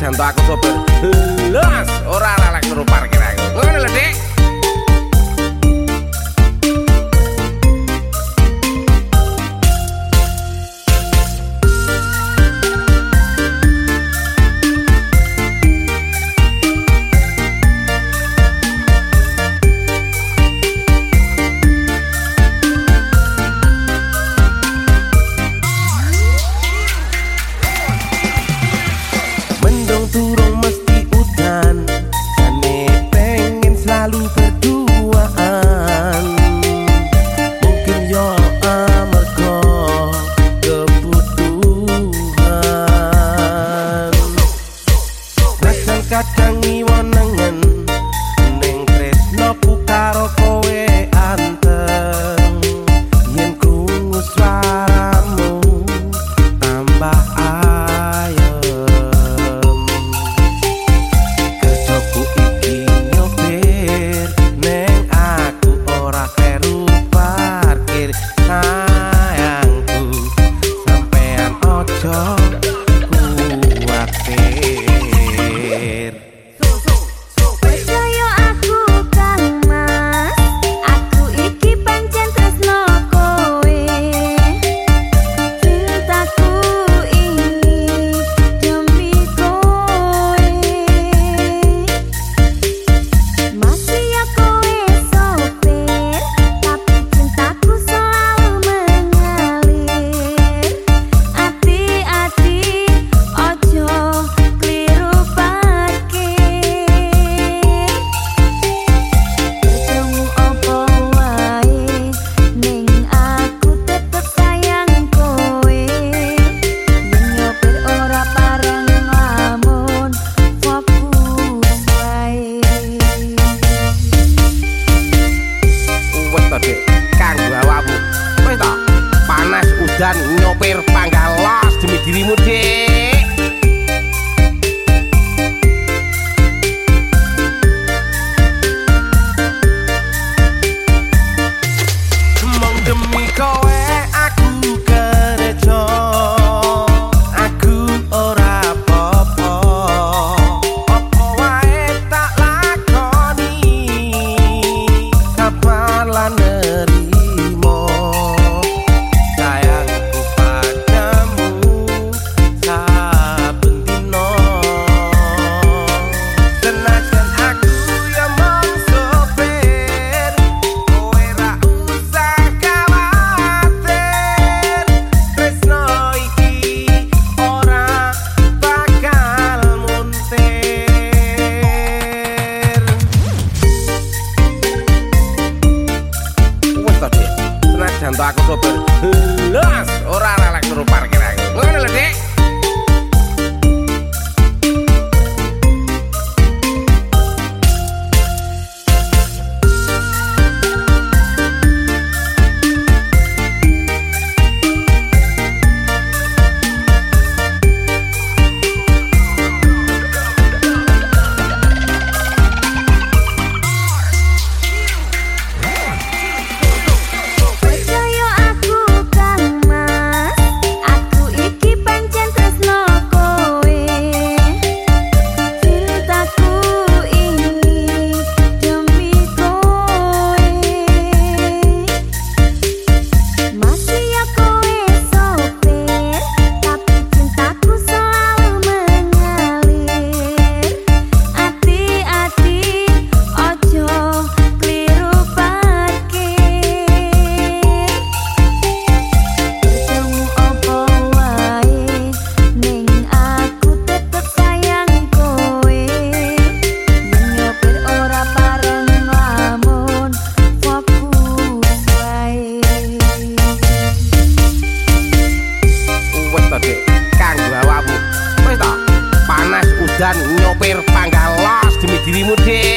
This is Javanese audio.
senajan to aku sopir los ora lek nuru parkir aku ngono lho Dik. Turun mesti udan, jane pengen selalu berduaan. Mungkin yo amarga kebutuhan. Najan kadang ngiwonengen ning tresnoku karo kowe anteng. Yen krungu swaramu tambah dan nyopir panggalas demi dirimu Dik. Mong demi kowe aku gereja, aku ora apa-apa, apa wae tak lakoni, sabar lan nerimo. Janto aku sopir los ora lek nuru parkir aku ngono lho Dik. Dan nyopir panggalas demi dirimu Dik.